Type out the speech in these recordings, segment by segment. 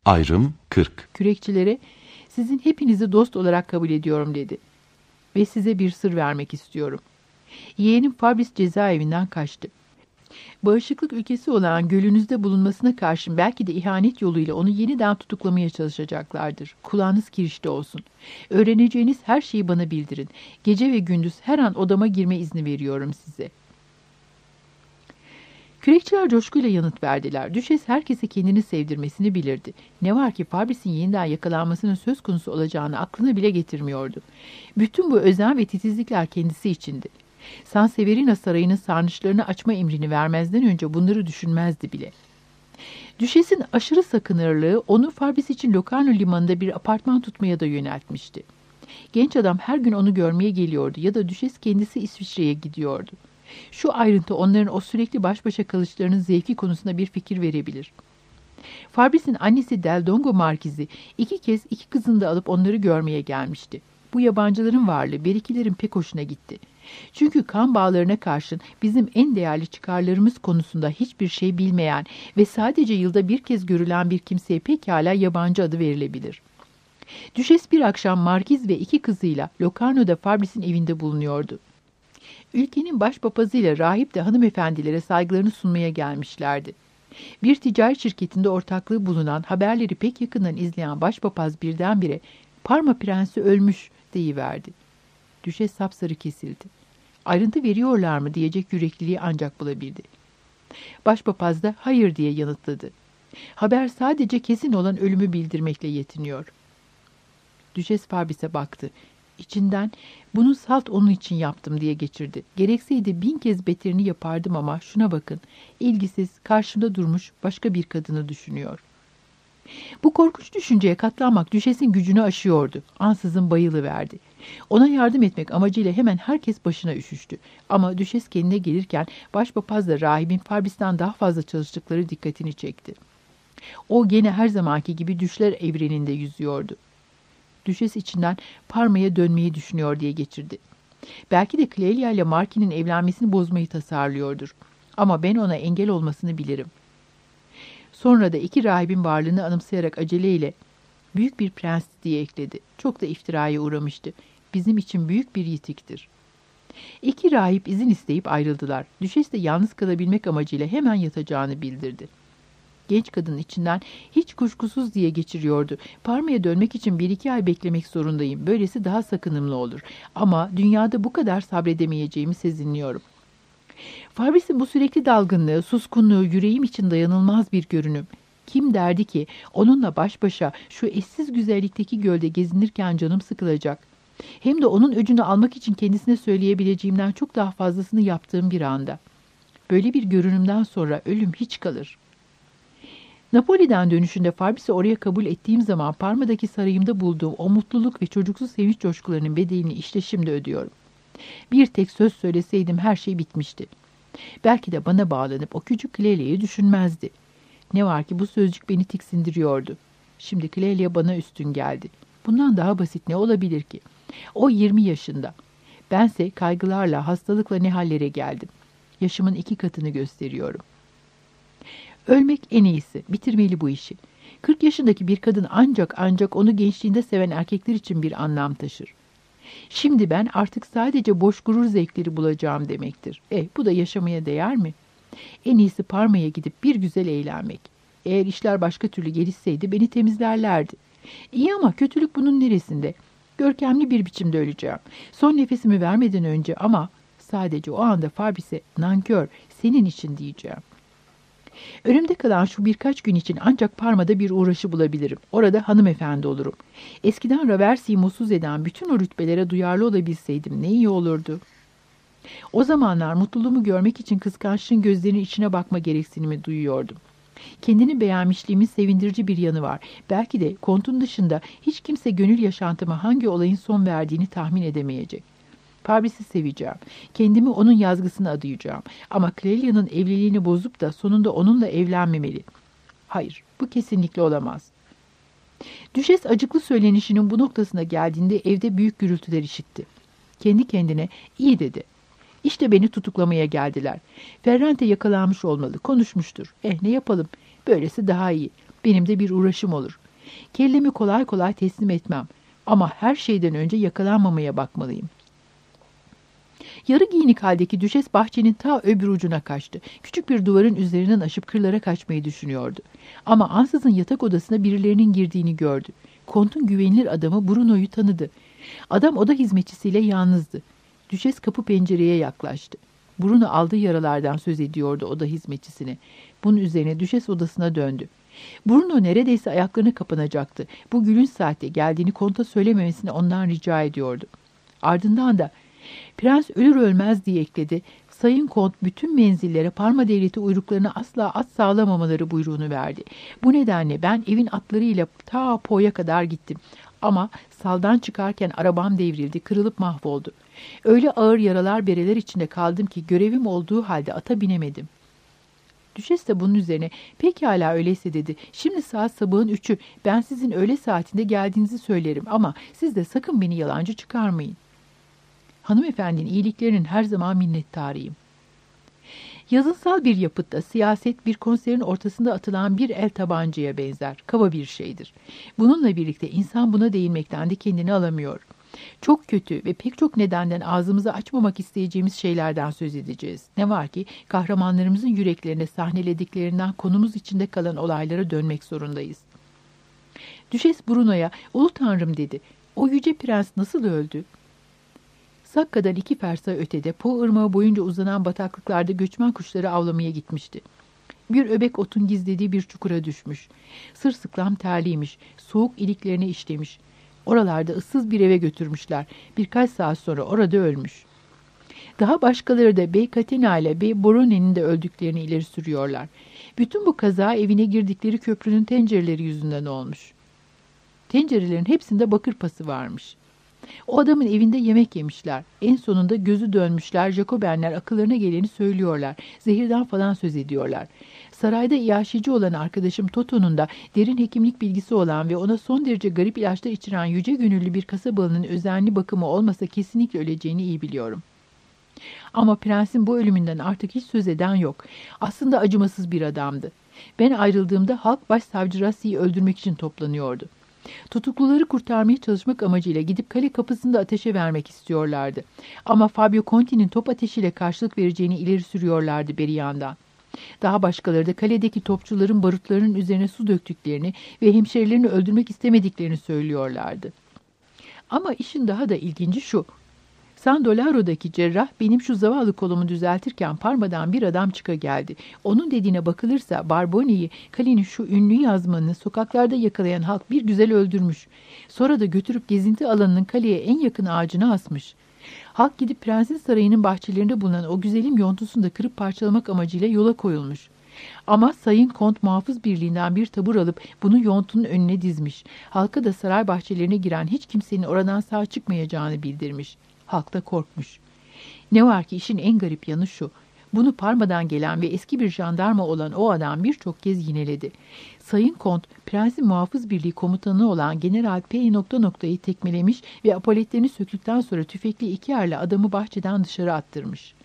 Ayrım 40. Kürekçilere, sizin hepinizi dost olarak kabul ediyorum dedi. Ve size bir sır vermek istiyorum. Yeğenim Fabris cezaevinden kaçtı. Bağışıklık ülkesi olan gölünüzde bulunmasına karşın belki de ihanet yoluyla onu yeniden tutuklamaya çalışacaklardır. Kulağınız kirişte olsun. Öğreneceğiniz her şeyi bana bildirin. Gece ve gündüz her an odama girme izni veriyorum size. Kürekçiler coşkuyla yanıt verdiler. Düşes herkese kendini sevdirmesini bilirdi. Ne var ki Fabris'in yeniden yakalanmasının söz konusu olacağını aklına bile getirmiyordu. Bütün bu özen ve titizlikler kendisi içindi. Sanseverina sarayının sarnıçlarını açma emrini vermezden önce bunları düşünmezdi bile. Düşes'in aşırı sakınırlığı onu Fabris için Locarno limanında bir apartman tutmaya da yöneltmişti. Genç adam her gün onu görmeye geliyordu ya da Düşes kendisi İsviçre'ye gidiyordu. Şu ayrıntı onların o sürekli baş başa kalışlarının zevki konusunda bir fikir verebilir. Fabris'in annesi Del Dongo Markizi 2 kez 2 kızını da alıp onları görmeye gelmişti. Bu yabancıların varlığı Berikilerin pek hoşuna gitti. Çünkü kan bağlarına karşın bizim en değerli çıkarlarımız konusunda hiçbir şey bilmeyen ve sadece yılda bir kez görülen bir kimseye pekala yabancı adı verilebilir. Düşes bir akşam Markiz ve 2 kızıyla Locarno'da Fabris'in evinde bulunuyordu. Ülkenin başpapazıyla rahip de hanımefendilere saygılarını sunmaya gelmişlerdi. Bir ticaret şirketinde ortaklığı bulunan, haberleri pek yakından izleyen başpapaz birdenbire "Parma prensi ölmüş" deyiverdi. Düşes sapsarı kesildi. Ayrıntı veriyorlar mı diyecek yürekliliği ancak bulabildi. Başpapaz da hayır diye yanıtladı. Haber sadece kesin olan ölümü bildirmekle yetiniyor. Düşes Fabris'e baktı. İçinden "Bunu salt onun için yaptım" diye geçirdi. Gerekseydi 1000 kez beterini yapardım ama şuna bakın. İlgisiz, karşımda durmuş başka bir kadını düşünüyor. Bu korkunç düşünceye katlanmak Düşes'in gücünü aşıyordu. Ansızın bayılıverdi. Ona yardım etmek amacıyla hemen herkes başına üşüştü. Ama Düşes kendine gelirken başpapazla rahibin Fabris'ten daha fazla çalıştıkları dikkatini çekti. O gene her zamanki gibi düşler evreninde yüzüyordu. Düşes içinden Parma'ya dönmeyi düşünüyor diye geçirdi. Belki de Clelia ile Marquis'in evlenmesini bozmayı tasarlıyordur. Ama ben ona engel olmasını bilirim. Sonra da 2 rahibin varlığını anımsayarak aceleyle "Büyük bir prens" diye ekledi. Çok da iftiraya uğramıştı. Bizim için büyük bir yitiktir. 2 rahip izin isteyip ayrıldılar. Düşes de yalnız kalabilmek amacıyla hemen yatacağını bildirdi. Genç kadının içinden "Hiç kuşkusuz" diye geçiriyordu. "Parma'ya dönmek için 1-2 ay beklemek zorundayım. Böylesi daha sakınımlı olur. Ama dünyada bu kadar sabredemeyeceğimi sezinliyorum." Fabris'in bu sürekli dalgınlığı, suskunluğu yüreğim için dayanılmaz bir görünüm. Kim derdi ki onunla baş başa şu eşsiz güzellikteki gölde gezinirken canım sıkılacak. Hem de onun öcünü almak için kendisine söyleyebileceğimden çok daha fazlasını yaptığım bir anda. Böyle bir görünümden sonra ölüm hiç kalır. Napoli'den dönüşünde Fabris'i oraya kabul ettiğim zaman Parma'daki sarayımda bulduğum o mutluluk ve çocuksu sevinç coşkularının bedelini işte şimdi ödüyorum. Bir tek söz söyleseydim her şey bitmişti. Belki de bana bağlanıp o küçük Clelia'yı düşünmezdi. Ne var ki bu sözcük beni tiksindiriyordu. Şimdi Clelia bana üstün geldi. Bundan daha basit ne olabilir ki? O 20 yaşında. Bense kaygılarla, hastalıkla ne hallere geldim. Yaşımın 2 katını gösteriyorum. Ölmek en iyisi. Bitirmeli bu işi. 40 yaşındaki bir kadın ancak onu gençliğinde seven erkekler için bir anlam taşır. Şimdi ben artık sadece boş gurur zevkleri bulacağım demektir. Bu da yaşamaya değer mi? En iyisi Parma'ya gidip bir güzel eğlenmek. Eğer işler başka türlü gelişseydi beni temizlerlerdi. İyi ama kötülük bunun neresinde? Görkemli bir biçimde öleceğim. Son nefesimi vermeden önce ama sadece o anda Fabris'e "Nankör, senin için" diyeceğim. Önümde kalan şu birkaç gün için ancak Parma'da bir uğraşı bulabilirim. Orada hanımefendi olurum. Eskiden Raversi'yi mutsuz eden bütün o rütbelere duyarlı olabilseydim ne iyi olurdu. O zamanlar mutluluğumu görmek için kıskançlığın gözlerinin içine bakma gereksinimi duyuyordum. Kendini beğenmişliğimin sevindirici bir yanı var. Belki de kontun dışında hiç kimse gönül yaşantıma hangi olayın son verdiğini tahmin edemeyecek. Fabris'i seveceğim. Kendimi onun yazgısına adayacağım. Ama Clelia'nın evliliğini bozup da sonunda onunla evlenmemeli. Hayır, bu kesinlikle olamaz. Düşes acıklı söylenişinin bu noktasına geldiğinde evde büyük gürültüler işitti. Kendi kendine "İyi" dedi. İşte beni tutuklamaya geldiler. Ferrante yakalanmış olmalı, konuşmuştur. Ne yapalım, böylesi daha iyi. benim de bir uğraşım olur. Kellemi kolay kolay teslim etmem. Ama her şeyden önce yakalanmamaya bakmalıyım. Yarı giyinik haldeki düşes bahçenin ta öbür ucuna kaçtı. Küçük bir duvarın üzerinden aşıp kırlara kaçmayı düşünüyordu. Ama ansızın yatak odasına birilerinin girdiğini gördü. Kont'un güvenilir adamı Bruno'yu tanıdı. Adam oda hizmetçisiyle yalnızdı. Düşes kapı pencereye yaklaştı. Bruno aldığı yaralardan söz ediyordu oda hizmetçisine. Bunun üzerine düşes odasına döndü. Bruno neredeyse ayaklarını kapanacaktı. Bu gülünç saatte geldiğini Kont'a söylememesini ondan rica ediyordu. Ardından da "Prens ölür ölmez" diye ekledi. Sayın Kont bütün menzillere Parma devleti uyruklarına asla at sağlamamaları buyruğunu verdi. Bu nedenle ben evin atlarıyla ta Po'ya kadar gittim. Ama saldan çıkarken arabam devrildi, kırılıp mahvoldu. Öyle ağır yaralar bereler içinde kaldım ki görevim olduğu halde ata binemedim. Düşes de bunun üzerine "Pekala öyleyse" dedi. "Şimdi saat sabahın 3'ü. Ben sizin öğle saatinde geldiğinizi söylerim ama siz de sakın beni yalancı çıkarmayın. Hanımefendinin iyiliklerinin her zaman minnettarıyım." Yazınsal bir yapıtta siyaset bir konserin ortasında atılan bir el tabancaya benzer. Kaba bir şeydir. Bununla birlikte insan buna değinmekten de kendini alamıyor. Çok kötü ve pek çok nedenden ağzımızı açmamak isteyeceğimiz şeylerden söz edeceğiz. Ne var ki kahramanlarımızın yüreklerine sahnelediklerinden konumuz içinde kalan olaylara dönmek zorundayız. Düşes Bruno'ya "Ulu Tanrım" dedi. "O yüce prens nasıl öldü?" Sakka'dan 2 fersa ötede Po ırmağı boyunca uzanan bataklıklarda göçmen kuşları avlamaya gitmişti. Bir öbek otun gizlediği bir çukura düşmüş. Sırsıklam terliymiş, soğuk iliklerine işlemiş. Oralarda ıssız bir eve götürmüşler. Birkaç saat sonra orada ölmüş. Daha başkaları da Bey Katina ile Bey Borone'nin de öldüklerini ileri sürüyorlar. Bütün bu kaza evine girdikleri köprünün tencereleri yüzünden olmuş. Tencerelerin hepsinde bakır pası varmış. O adamın evinde yemek yemişler. En sonunda gözü dönmüşler. Jacobenler akıllarına geleni söylüyorlar. Zehirden falan söz ediyorlar. Sarayda iaşici olan arkadaşım Toto'nun da derin hekimlik bilgisi olan ve ona son derece garip ilaçlar içiren yüce gönüllü bir kasabalının özenli bakımı olmasa kesinlikle öleceğini iyi biliyorum. Ama prensin bu ölümünden artık hiç söz eden yok. Aslında acımasız bir adamdı. Ben ayrıldığımda halk başsavcı Rassi'yi öldürmek için toplanıyordu. Tutukluları kurtarmaya çalışmak amacıyla gidip kale kapısında ateşe vermek istiyorlardı. Ama Fabio Conti'nin top ateşiyle karşılık vereceğini ileri sürüyorlardı beri yandan. Daha başkaları da kaledeki topçuların barutlarının üzerine su döktüklerini ve hemşerilerini öldürmek istemediklerini söylüyorlardı. Ama işin daha da ilginci şu: San Dolaro'daki cerrah benim şu zavallı kolumu düzeltirken Parma'dan bir adam çıka geldi. Onun dediğine bakılırsa Barboni'yi, kalenin şu ünlü yazmanını sokaklarda yakalayan halk bir güzel öldürmüş. Sonra da götürüp gezinti alanının kaleye en yakın ağacına asmış. Halk gidip prensin sarayının bahçelerinde bulunan o güzelim yontusunu da kırıp parçalamak amacıyla yola koyulmuş. Ama Sayın Kont Muhafız Birliği'nden bir tabur alıp bunu yontunun önüne dizmiş. Halka da saray bahçelerine giren hiç kimsenin oradan sağ çıkmayacağını bildirmiş. Halk da korkmuş. Ne var ki işin en garip yanı şu: bunu Parma'dan gelen ve eski bir jandarma olan o adam birçok kez yineledi. Sayın Kont, Prensin Muhafız Birliği komutanı olan General P.'yi tekmelemiş ve apoletlerini söktükten sonra tüfekli 2 erle adamı bahçeden dışarı attırmış.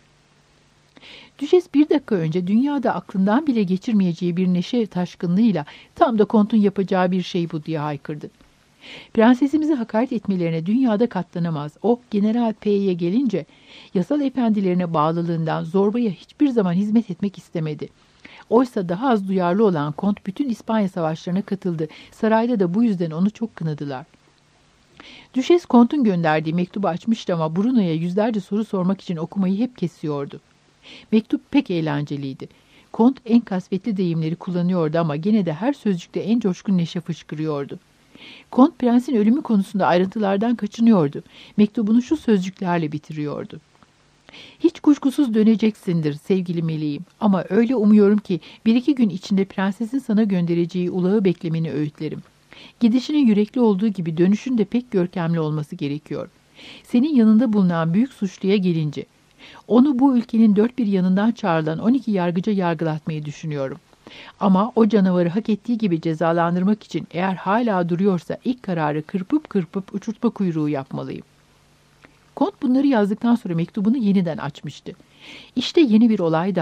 Düşes 1 dakika önce dünyada aklından bile geçirmeyeceği bir neşe taşkınlığıyla "Tam da Kont'un yapacağı bir şey bu" diye haykırdı. Prensesimizi hakaret etmelerine dünyada katlanamaz. O, General P'ye gelince yasal efendilerine bağlılığından zorbaya hiçbir zaman hizmet etmek istemedi. Oysa daha az duyarlı olan Kont bütün İspanya savaşlarına katıldı. Sarayda da bu yüzden onu çok kınadılar. Düşes Kont'un gönderdiği mektubu açmıştı ama Bruno'ya yüzlerce soru sormak için okumayı hep kesiyordu. Mektup pek eğlenceliydi. Kont en kasvetli deyimleri kullanıyordu ama gene de her sözcükte en coşkun neşe fışkırıyordu. Kont prensin ölümü konusunda ayrıntılardan kaçınıyordu. Mektubunu şu sözcüklerle bitiriyordu: "Hiç kuşkusuz döneceksindir sevgili meleğim, ama öyle umuyorum ki 1-2 gün içinde prensesin sana göndereceği ulağı beklemeni öğütlerim. Gidişinin yürekli olduğu gibi dönüşün de pek görkemli olması gerekiyor. Senin yanında bulunan büyük suçluya gelince, onu bu ülkenin 4 bir yanından çağrılan 12 yargıca yargılatmayı düşünüyorum. Ama o canavarı hak ettiği gibi cezalandırmak için eğer hala duruyorsa ilk kararı kırpıp uçurtma kuyruğu yapmalıyım." Kont bunları yazdıktan sonra mektubunu yeniden açmıştı. İşte yeni bir olay daha.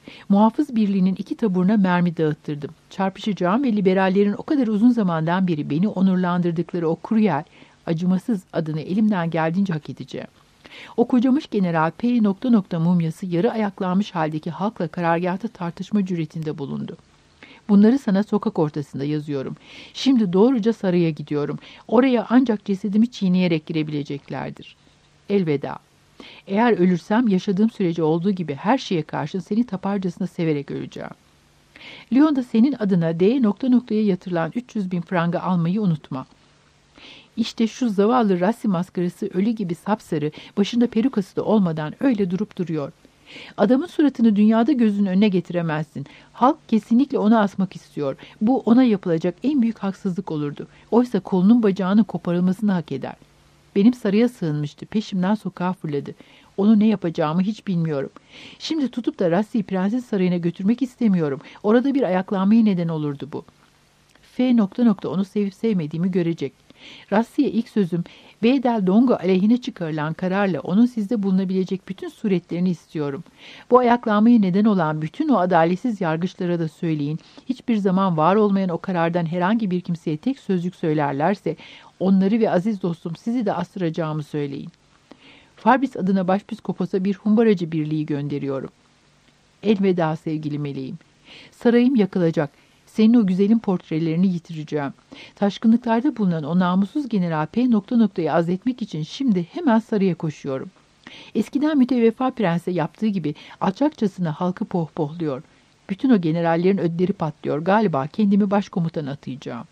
Muhafız birliğinin 2 taburuna mermi dağıttırdım. Çarpışacağım ve liberallerin o kadar uzun zamandan beri beni onurlandırdıkları o Cruel, acımasız adını elimden geldiğince hak edeceğim. O kocamış General P. mumyası yarı ayaklanmış haldeki halkla karargâhta tartışma cüretinde bulundu. Bunları sana sokak ortasında yazıyorum. Şimdi doğruca saraya gidiyorum. Oraya ancak cesedimi çiğneyerek girebileceklerdir. Elveda. Eğer ölürsem yaşadığım sürece olduğu gibi her şeye karşın seni taparcasına severek öleceğim. Lyon'da senin adına D. yatırılan 300 bin frangı almayı unutma. İşte şu zavallı Rassi maskarası ölü gibi sapsarı, başında perukası da olmadan öyle durup duruyor. Adamın suratını dünyada gözünün önüne getiremezsin. Halk kesinlikle onu asmak istiyor. Bu ona yapılacak en büyük haksızlık olurdu. Oysa kolunun bacağının koparılmasını hak eder. Benim saraya sığınmıştı. Peşimden sokağa fırladı. Onu ne yapacağımı hiç bilmiyorum. Şimdi tutup da Rassi'yi Prenses Sarayı'na götürmek istemiyorum. Orada bir ayaklanmaya neden olurdu bu. F. Onu sevip sevmediğimi görecek. Rassi'ye ilk sözüm, Bedel Dongo aleyhine çıkarılan kararla onun sizde bulunabilecek bütün suretlerini istiyorum. Bu ayaklanmaya neden olan bütün o adaletsiz yargıçlara da söyleyin. Hiçbir zaman var olmayan o karardan herhangi bir kimseye tek sözcük söylerlerse, onları ve aziz dostum sizi de astıracağımı söyleyin. Farbis adına başpiskoposa bir humbaracı birliği gönderiyorum. Elveda sevgili meleğim. Sarayım yakılacak. Senin o güzelim portrelerini yitireceğim. Taşkınlıklarda bulunan o namussuz General P. azletmek için şimdi hemen saraya koşuyorum. Eskiden müteveffa prense yaptığı gibi alçakçasına halkı pohpohluyor. Bütün o generallerin ödleri patlıyor. Galiba kendimi başkomutan atayacağım.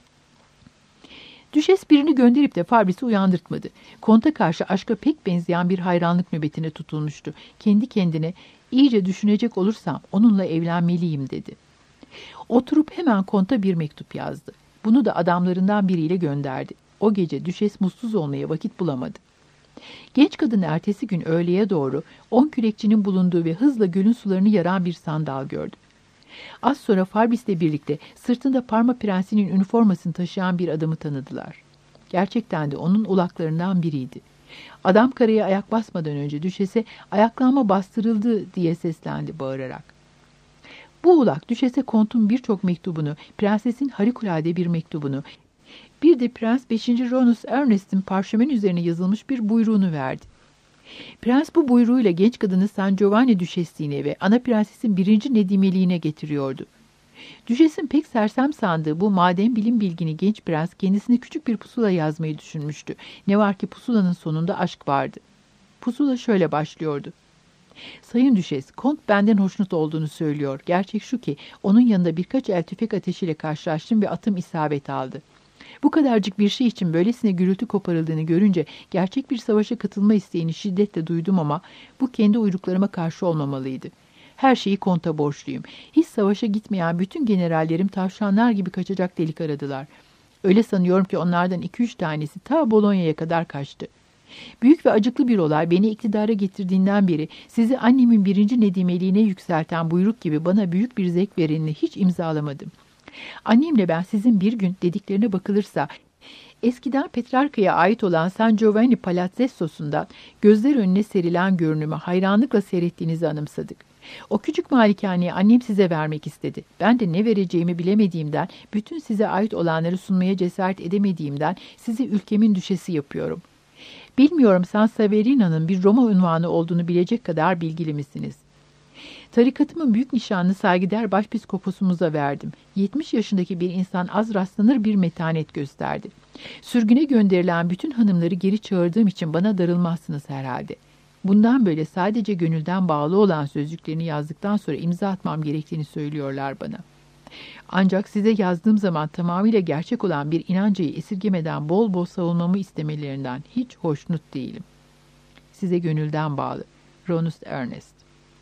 Düşes birini gönderip de Farbis'i uyandırtmadı. Konta karşı aşka pek benzeyen bir hayranlık nöbetine tutulmuştu. Kendi kendine iyice düşünecek olursam onunla evlenmeliyim dedi. Oturup hemen konta bir mektup yazdı. Bunu da adamlarından biriyle gönderdi. O gece Düşes mutsuz olmaya vakit bulamadı. Genç kadın ertesi gün öğleye doğru 10 kürekçinin bulunduğu ve hızla gölün sularını yaran bir sandal gördü. Az sonra Farbis'le birlikte sırtında Parma Prensi'nin üniformasını taşıyan bir adamı tanıdılar. Gerçekten de onun ulaklarından biriydi. Adam karaya ayak basmadan önce Düşes'e ayaklanma bastırıldı diye seslendi bağırarak. Bu ulak Düşes'e kontun birçok mektubunu, prensesin harikulade bir mektubunu, bir de Prens 5. Ronus Ernest'in parşömen üzerine yazılmış bir buyruğunu verdi. Prens bu buyruğuyla genç kadını San Giovanni Düşesliğine ve ana prensesin 1. Nedimeliğine getiriyordu. Düşes'in pek sersem sandığı bu maden bilim bilgini genç prens kendisine küçük bir pusula yazmayı düşünmüştü. Ne var ki pusulanın sonunda aşk vardı. Pusula şöyle başlıyordu. Sayın Düşes, Kont benden hoşnut olduğunu söylüyor. Gerçek şu ki onun yanında birkaç el tüfek ateşiyle karşılaştım ve atım isabet aldı. Bu kadarcık bir şey için böylesine gürültü koparıldığını görünce gerçek bir savaşa katılma isteğini şiddetle duydum ama bu kendi uyruklarıma karşı olmamalıydı. Her şeyi Kont'a borçluyum. Hiç savaşa gitmeyen bütün generallerim tavşanlar gibi kaçacak delik aradılar. Öyle sanıyorum ki onlardan 2-3 tanesi ta Bolonya'ya kadar kaçtı. Büyük ve acıklı bir olay beni iktidara getirdiğinden beri sizi annemin 1. Nedimeliğine yükselten buyruk gibi bana büyük bir zevk verenini hiç imzalamadım. Annemle ben sizin bir gün dediklerine bakılırsa eskiden Petrarca'ya ait olan San Giovanni Palazzesso'sunda gözler önüne serilen görünümü hayranlıkla seyrettiğinizi anımsadık. O küçük malikaneyi annem size vermek istedi. Ben de ne vereceğimi bilemediğimden, bütün size ait olanları sunmaya cesaret edemediğimden sizi ülkemin düşesi yapıyorum. Bilmiyorum Sanseverina'nın bir Roma unvanı olduğunu bilecek kadar bilgili misiniz? Tarikatımın büyük nişanını saygıdeğer başpiskoposumuza verdim. 70 yaşındaki bir insan az rastlanır bir metanet gösterdi. Sürgüne gönderilen bütün hanımları geri çağırdığım için bana darılmazsınız herhalde. Bundan böyle sadece gönülden bağlı olan sözcüklerini yazdıktan sonra imza atmam gerektiğini söylüyorlar bana. Ancak size yazdığım zaman tamamıyla gerçek olan bir inancayı esirgemeden bol bol savunmamı istemelerinden hiç hoşnut değilim. Size gönülden bağlı. Ronus Ernest.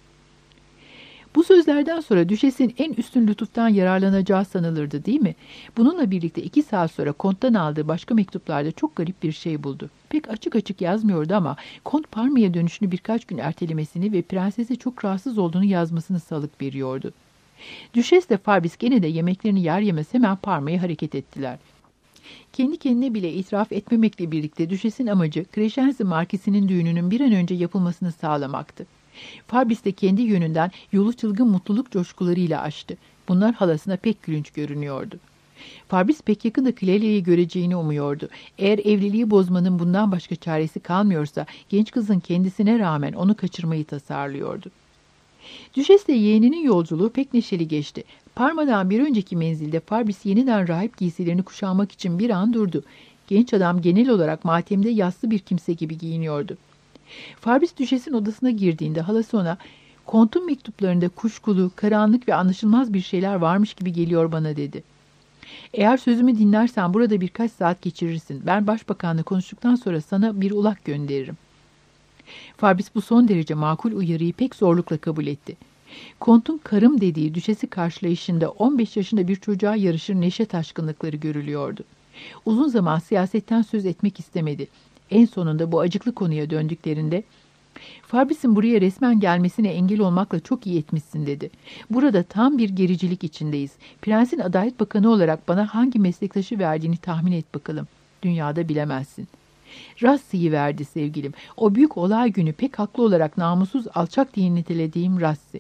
Bu sözlerden sonra Düşes'in en üstün lütuftan yararlanacağı sanılırdı değil mi? Bununla birlikte 2 saat sonra Kont'tan aldığı başka mektuplarda çok garip bir şey buldu. Pek açık açık yazmıyordu ama Kont Parma'ya dönüşünü birkaç gün ertelemesini ve prensese çok rahatsız olduğunu yazmasını salık veriyordu. Düşes de Farbis gene de yemeklerini yer yemez hemen Parma'ya hareket ettiler. Kendi kendine bile itiraf etmemekle birlikte Düşes'in amacı Crescenzi Markisi'nin düğününün bir an önce yapılmasını sağlamaktı. Fabris de kendi yönünden yolu çılgın mutluluk coşkularıyla açtı. Bunlar halasına pek gülünç görünüyordu. Fabris pek yakında Clelia'yı göreceğini umuyordu. Eğer evliliği bozmanın bundan başka çaresi kalmıyorsa genç kızın kendisine rağmen onu kaçırmayı tasarlıyordu. Düşesle yeğeninin yolculuğu pek neşeli geçti. Parma'dan bir önceki menzilde Fabris yeniden rahip giysilerini kuşanmak için bir an durdu. Genç adam genel olarak matemde yassı bir kimse gibi giyiniyordu. Fabris Düşes'in odasına girdiğinde halası ona, "Kont'un mektuplarında kuşkulu, karanlık ve anlaşılmaz bir şeyler varmış gibi geliyor bana," dedi. "Eğer sözümü dinlersen burada birkaç saat geçirirsin. Ben başbakanla konuştuktan sonra sana bir ulak gönderirim." Fabris bu son derece makul uyarıyı pek zorlukla kabul etti. Kont'un karım dediği düşesi karşılayışında 15 yaşında bir çocuğa yarışır neşe taşkınlıkları görülüyordu. Uzun zaman siyasetten söz etmek istemedi. En sonunda bu acıklı konuya döndüklerinde, "Fabris'in buraya resmen gelmesine engel olmakla çok iyi etmişsin," dedi. "Burada tam bir gericilik içindeyiz. Prensin Adalet Bakanı olarak bana hangi meslektaşı verdiğini tahmin et bakalım. Dünyada bilemezsin." "Rassi'yi verdi sevgilim. O büyük olay günü pek haklı olarak namussuz alçak diye nitelediğim Rassi.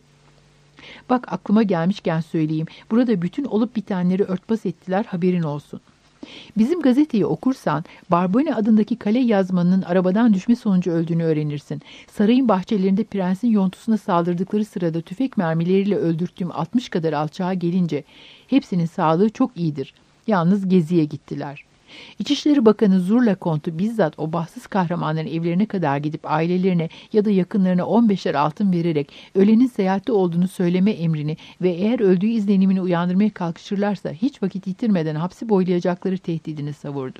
Bak, aklıma gelmişken söyleyeyim. Burada bütün olup bitenleri örtbas ettiler, haberin olsun. Bizim gazeteyi okursan Barbone adındaki kale yazmanının arabadan düşme sonucu öldüğünü öğrenirsin. Sarayın bahçelerinde prensin yontusuna saldırdıkları sırada tüfek mermileriyle öldürttüğüm 60 kadar alçağa gelince hepsinin sağlığı çok iyidir. Yalnız geziye gittiler. İçişleri Bakanı Zurla Kont'u bizzat o bahtsız kahramanların evlerine kadar gidip ailelerine ya da yakınlarına 15'er altın vererek ölenin seyahatte olduğunu söyleme emrini ve eğer öldüğü izlenimini uyandırmaya kalkışırlarsa hiç vakit yitirmeden hapsi boylayacakları tehdidini savurdu.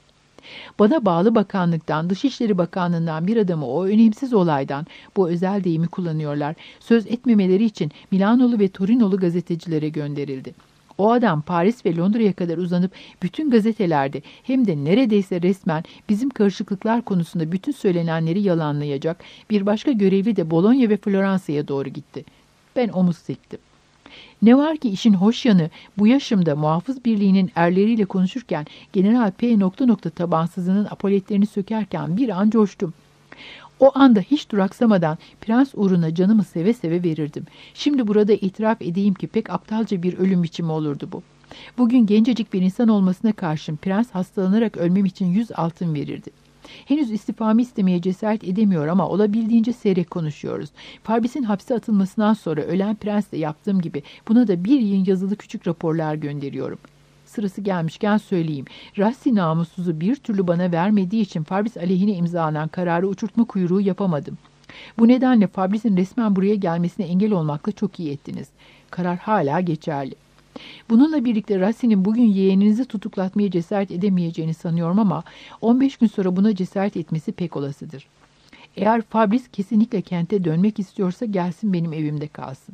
Bana bağlı bakanlıktan, Dışişleri Bakanlığından bir adamı o önemsiz olaydan, bu özel deyimi kullanıyorlar, söz etmemeleri için Milanolu ve Torinolu gazetecilere gönderildi. O adam Paris ve Londra'ya kadar uzanıp bütün gazetelerde hem de neredeyse resmen bizim karışıklıklar konusunda bütün söylenenleri yalanlayacak, bir başka görevli de Bologna ve Floransa'ya doğru gitti. Ben omuz siktim. Ne var ki işin hoş yanı, bu yaşımda Muhafız Birliği'nin erleriyle konuşurken General P. tabansızının apoletlerini sökerken bir an coştum. O anda hiç duraksamadan prens uğruna canımı seve seve verirdim. Şimdi burada itiraf edeyim ki pek aptalca bir ölüm biçimi olurdu bu. Bugün gencecik bir insan olmasına karşın prens hastalanarak ölmem için 100 altın verirdi. Henüz istifamı istemeye cesaret edemiyor ama olabildiğince seyrek konuşuyoruz. Fabris'in hapse atılmasından sonra ölen prensle yaptığım gibi buna da bir yığın yazılı küçük raporlar gönderiyorum. Sırası gelmişken söyleyeyim. Rassi namussuzu bir türlü bana vermediği için Fabris aleyhine imzalanan kararı uçurtma kuyruğu yapamadım. Bu nedenle Fabris'in resmen buraya gelmesine engel olmakla çok iyi ettiniz. Karar hala geçerli. Bununla birlikte Rassi'nin bugün yeğeninizi tutuklatmaya cesaret edemeyeceğini sanıyorum ama 15 gün sonra buna cesaret etmesi pek olasıdır. Eğer Fabris kesinlikle kente dönmek istiyorsa gelsin benim evimde kalsın."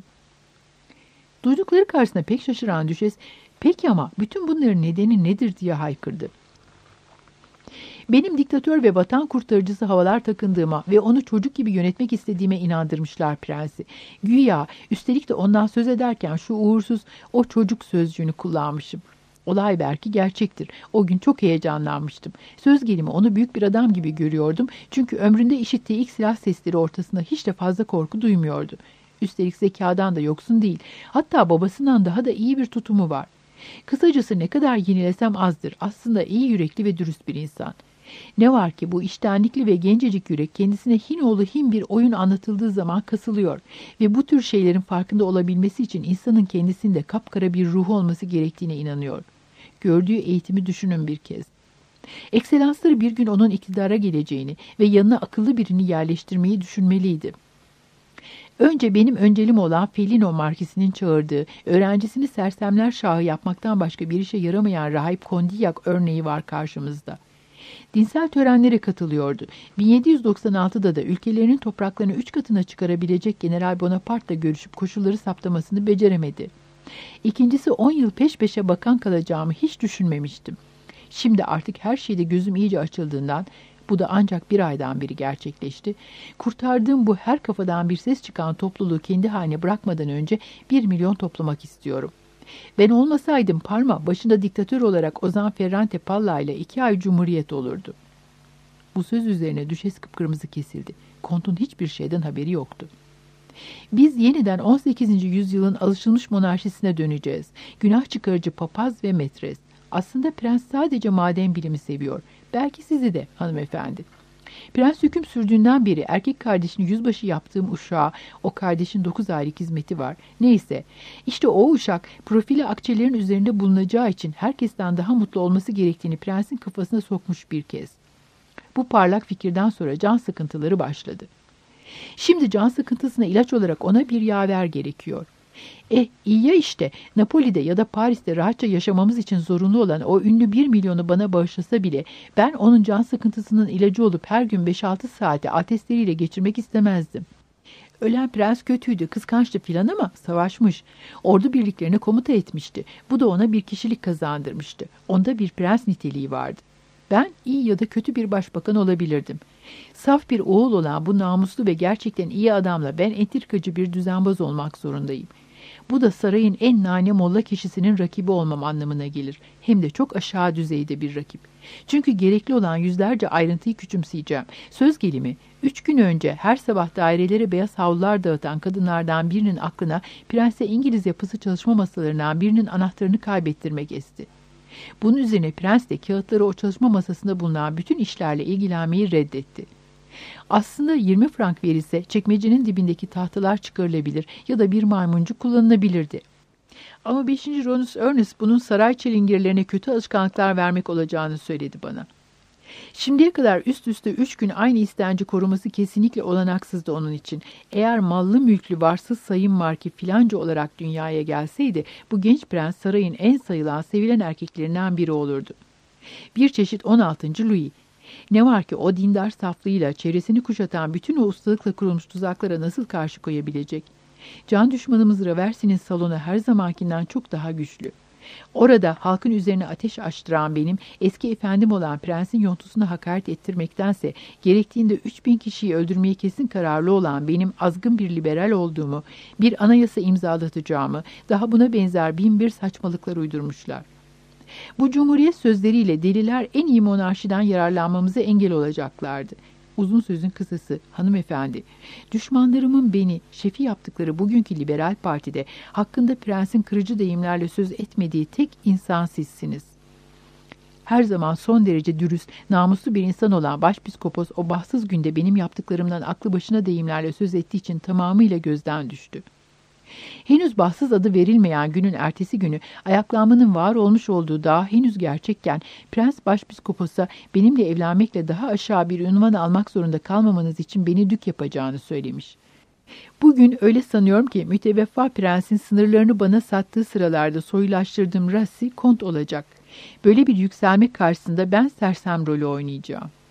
Duydukları karşısında pek şaşıran Düşes, "Peki ama bütün bunların nedeni nedir?" diye haykırdı. "Benim diktatör ve vatan kurtarıcısı havalar takındığıma ve onu çocuk gibi yönetmek istediğime inandırmışlar prensi. Güya üstelik de ondan söz ederken şu uğursuz o çocuk sözcüğünü kullanmışım. Olay belki gerçektir. O gün çok heyecanlanmıştım. Söz gelimi onu büyük bir adam gibi görüyordum. Çünkü ömründe işittiği ilk silah sesleri ortasında hiç de fazla korku duymuyordu. Üstelik zekadan da yoksun değil. Hatta babasından daha da iyi bir tutumu var. Kısacası ne kadar yenilesem azdır. Aslında iyi yürekli ve dürüst bir insan. Ne var ki bu içtenlikli ve gencecik yürek kendisine Hinoğlu Hin bir oyun anlatıldığı zaman kasılıyor ve bu tür şeylerin farkında olabilmesi için insanın kendisinde kapkara bir ruhu olması gerektiğine inanıyor. Gördüğü eğitimi düşünün bir kez. Ekselansları bir gün onun iktidara geleceğini ve yanına akıllı birini yerleştirmeyi düşünmeliydi. Önce benim öncelim olan Felino Markisi'nin çağırdığı, öğrencisini sersemler şahı yapmaktan başka bir işe yaramayan rahip Kondiyak örneği var karşımızda. Dinsel törenlere katılıyordu. 1796'da da ülkelerinin topraklarını 3 katına çıkarabilecek General Bonaparte'la görüşüp koşulları saptamasını beceremedi. İkincisi 10 yıl peş peşe bakan kalacağımı hiç düşünmemiştim. Şimdi artık her şeyde gözüm iyice açıldığından, bu da ancak bir aydan beri gerçekleşti, kurtardığım bu her kafadan bir ses çıkan topluluğu kendi haline bırakmadan önce 1 milyon toplamak istiyorum. Ben olmasaydım Parma başında diktatör olarak Ozan Ferrante Palla ile 2 ay cumhuriyet olurdu. Bu söz üzerine Düşes kıpkırmızı kesildi. Kont'un hiçbir şeyden haberi yoktu. Biz yeniden 18. yüzyılın alışılmış monarşisine döneceğiz. Günah çıkarıcı papaz ve metres. Aslında prens sadece maden bilimi seviyor. Belki sizi de hanımefendi. Prens hüküm sürdüğünden beri erkek kardeşini yüzbaşı yaptığım uşağa, o kardeşin 9 aylık hizmeti var. Neyse, işte o uşak profili akçelerin üzerinde bulunacağı için herkesten daha mutlu olması gerektiğini prensin kafasına sokmuş bir kez. Bu parlak fikirden sonra can sıkıntıları başladı. Şimdi can sıkıntısına ilaç olarak ona bir yaver gerekiyor. İyi ya işte, Napoli'de ya da Paris'te rahatça yaşamamız için zorunlu olan o ünlü 1 milyonu bana bağışlasa bile ben onun can sıkıntısının ilacı olup her gün 5-6 saati atestleriyle geçirmek istemezdim. Ölen prens kötüydü, kıskançtı filan ama savaşmış. Ordu birliklerine komuta etmişti. Bu da ona bir kişilik kazandırmıştı. Onda bir prens niteliği vardı. Ben iyi ya da kötü bir başbakan olabilirdim. Saf bir oğul olan bu namuslu ve gerçekten iyi adamla ben entrikacı bir düzenbaz olmak zorundayım. Bu da sarayın en nane molla kişisinin rakibi olmam anlamına gelir. Hem de çok aşağı düzeyde bir rakip. Çünkü gerekli olan yüzlerce ayrıntıyı küçümseyeceğim. Söz gelimi, 3 gün önce her sabah dairelere beyaz havlular dağıtan kadınlardan birinin aklına Prense İngiliz yapısı çalışma masalarından birinin anahtarını kaybettirmek esti. Bunun üzerine prens de kağıtları o çalışma masasında bulunan bütün işlerle ilgilenmeyi reddetti. Aslında 20 frank verilse çekmecenin dibindeki tahtalar çıkarılabilir ya da bir maymuncuk kullanılabilirdi. Ama 5. Ronus Ernest bunun saray çilingirlerine kötü alışkanlıklar vermek olacağını söyledi bana. Şimdiye kadar üst üste 3 gün aynı istenci koruması kesinlikle olanaksızdı onun için. Eğer mallı mülklü varsız sayın marki filanca olarak dünyaya gelseydi, bu genç prens sarayın en sayılan, sevilen erkeklerinden biri olurdu. Bir çeşit 16. Louis. Ne var ki o dindar saflığıyla çevresini kuşatan bütün o ustalıkla kurulmuş tuzaklara nasıl karşı koyabilecek? Can düşmanımız Raversi'nin salonu her zamankinden çok daha güçlü. Orada halkın üzerine ateş açtıran benim, eski efendim olan prensin yontusuna hakaret ettirmektense, gerektiğinde 3000 kişiyi öldürmeye kesin kararlı olan benim azgın bir liberal olduğumu, bir anayasa imzalatacağımı, daha buna benzer 1001 saçmalıklar uydurmuşlar. Bu cumhuriyet sözleriyle deliler en iyi monarşiden yararlanmamıza engel olacaklardı. Uzun sözün kısası, hanımefendi, düşmanlarımın beni şefi yaptıkları bugünkü liberal partide hakkında prensin kırıcı deyimlerle söz etmediği tek insan sizsiniz. Her zaman son derece dürüst, namuslu bir insan olan başpiskopos o bahtsız günde benim yaptıklarımdan aklı başına deyimlerle söz ettiği için tamamıyla gözden düştü. Henüz bahtsız adı verilmeyen günün ertesi günü ayaklanmanın var olmuş olduğu daha henüz gerçekken Prens Başpiskopos'a benimle evlenmekle daha aşağı bir unvan almak zorunda kalmamanız için beni dük yapacağını söylemiş. Bugün öyle sanıyorum ki müteveffa prensin sınırlarını bana sattığı sıralarda soyulaştırdığım Rassi kont olacak. Böyle bir yükselme karşısında ben sersem rolü oynayacağım.